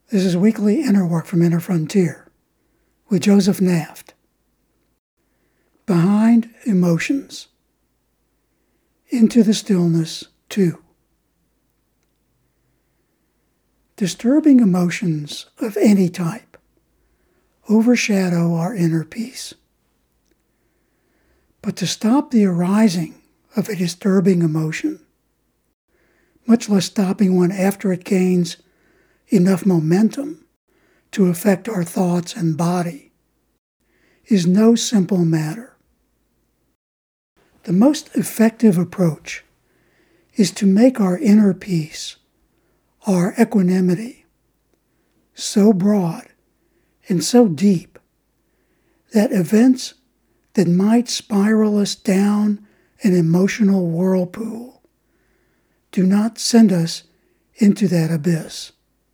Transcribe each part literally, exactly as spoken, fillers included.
This is weekly inner work from Inner Frontier with Joseph Naft. Behind emotions. Into the stillness, two. Disturbing emotions of any type overshadow our inner peace. But to stop the arising of a disturbing emotion, much less stopping one after it gains enough momentum to affect our thoughts and body, is no simple matter. The most effective approach is to make our inner peace, our equanimity, so broad and so deep that events that might spiral us down an emotional whirlpool do not send us into that abyss.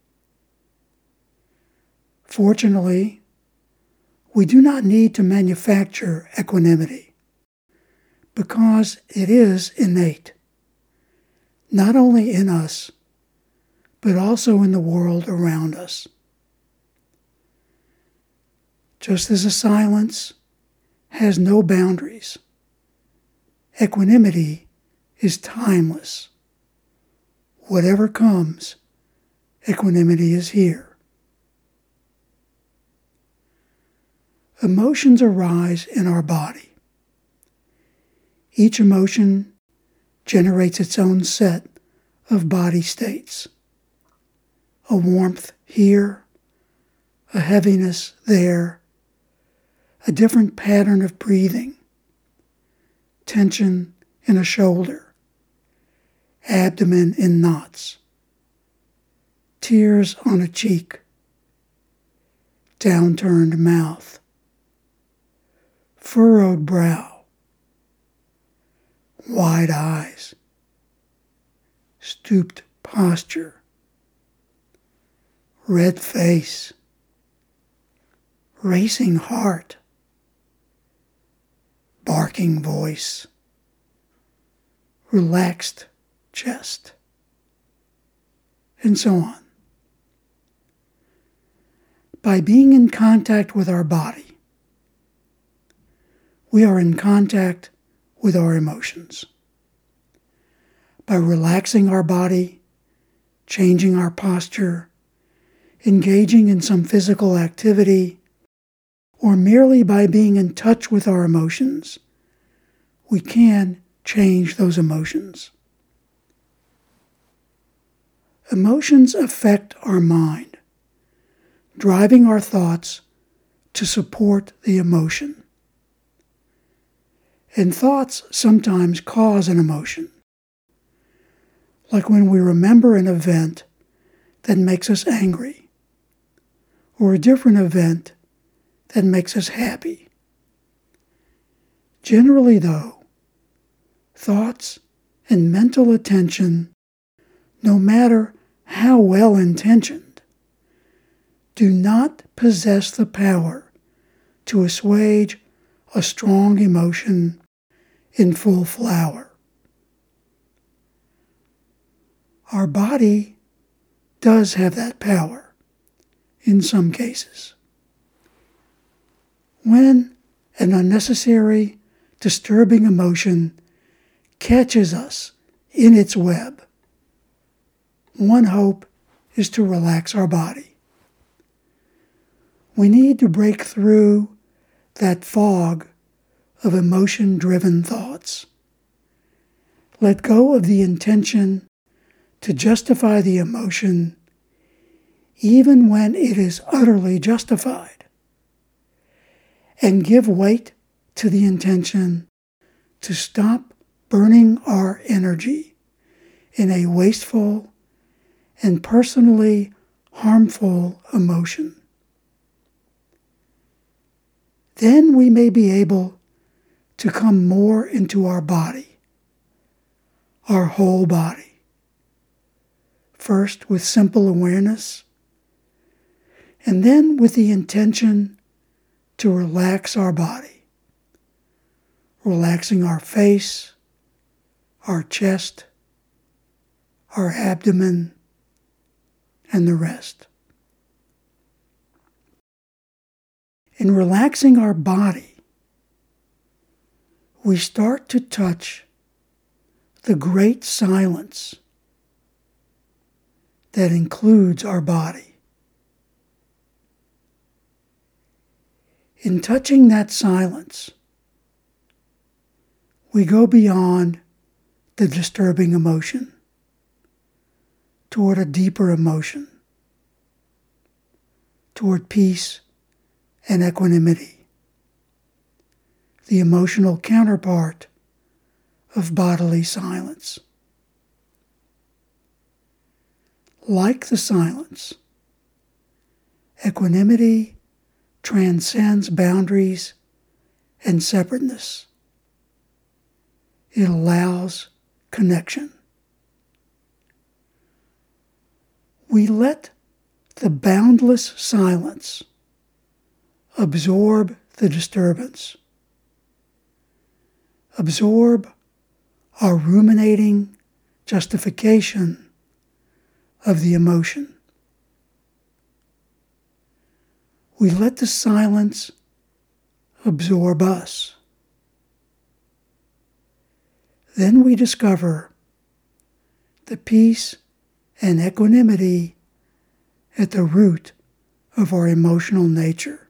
Fortunately, we do not need to manufacture equanimity because it is innate, not only in us, but also in the world around us. Just as a silence has no boundaries, equanimity is timeless. Whatever comes, equanimity is here. Emotions arise in our body. Each emotion generates its own set of body states. A warmth here, a heaviness there, a different pattern of breathing, tension in a shoulder, abdomen in knots, tears on a cheek, downturned mouth, furrowed brow, wide eyes, stooped posture, red face, racing heart, barking voice, relaxed chest, and so on. By being in contact with our body, we are in contact with our emotions. By relaxing our body, changing our posture, engaging in some physical activity, or merely by being in touch with our emotions, we can change those emotions. Emotions affect our mind, driving our thoughts to support the emotion. And thoughts sometimes cause an emotion, like when we remember an event that makes us angry, or a different event that makes us happy. Generally, though, thoughts and mental attention, no matter how well-intentioned, do not possess the power to assuage a strong emotion in full flower. Our body does have that power in some cases. When an unnecessary, disturbing emotion catches us in its web, one hope is to relax our body. We need to break through that fog of emotion-driven thoughts. Let go of the intention to justify the emotion, even when it is utterly justified, and give weight to the intention to stop burning our energy in a wasteful and personally harmful emotion. Then we may be able to come more into our body, our whole body, first with simple awareness, and then with the intention to relax our body, relaxing our face, our chest, our abdomen, and the rest. In relaxing our body, we start to touch the great silence that includes our body. In touching that silence, we go beyond the disturbing emotion toward a deeper emotion, toward peace and equanimity, the emotional counterpart of bodily silence. Like the silence, equanimity transcends boundaries and separateness. It allows connection. We let the boundless silence absorb the disturbance, absorb our ruminating justification of the emotion. We let the silence absorb us. Then we discover the peace and equanimity at the root of our emotional nature.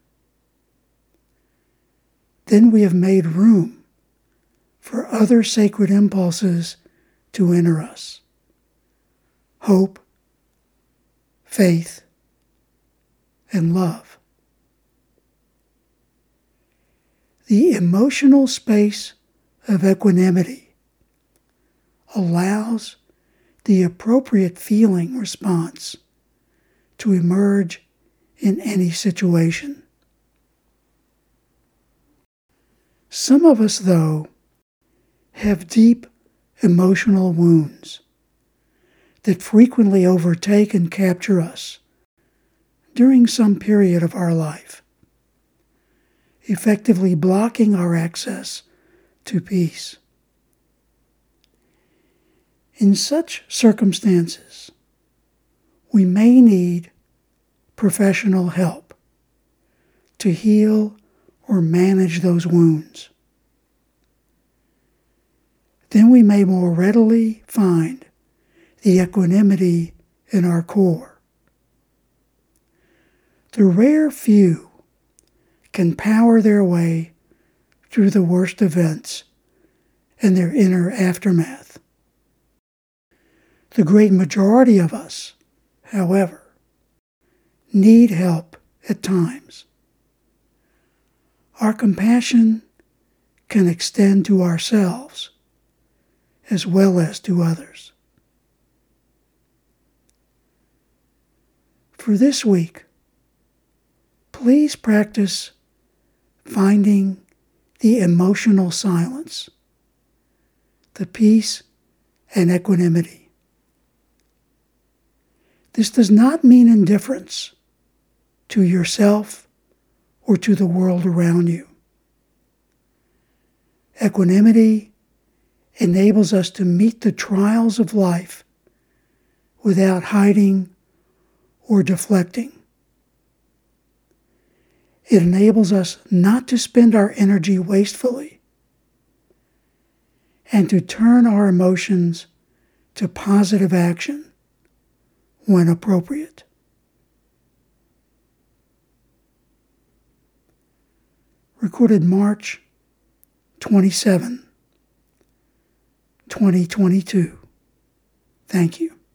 Then we have made room for other sacred impulses to enter us: hope, faith, and love. The emotional space of equanimity allows the appropriate feeling response to emerge in any situation. Some of us, though, have deep emotional wounds that frequently overtake and capture us during some period of our life, effectively blocking our access to peace. In such circumstances, we may need professional help to heal or manage those wounds. Then we may more readily find the equanimity in our core. The rare few can power their way through the worst events and their inner aftermath. The great majority of us, however, need help at times. Our compassion can extend to ourselves as well as to others. For this week, please practice finding the emotional silence, the peace and equanimity. This does not mean indifference to yourself or to the world around you. Equanimity enables us to meet the trials of life without hiding or deflecting. It enables us not to spend our energy wastefully and to turn our emotions to positive action when appropriate. Recorded March twenty-seventh, twenty twenty-two. Thank you.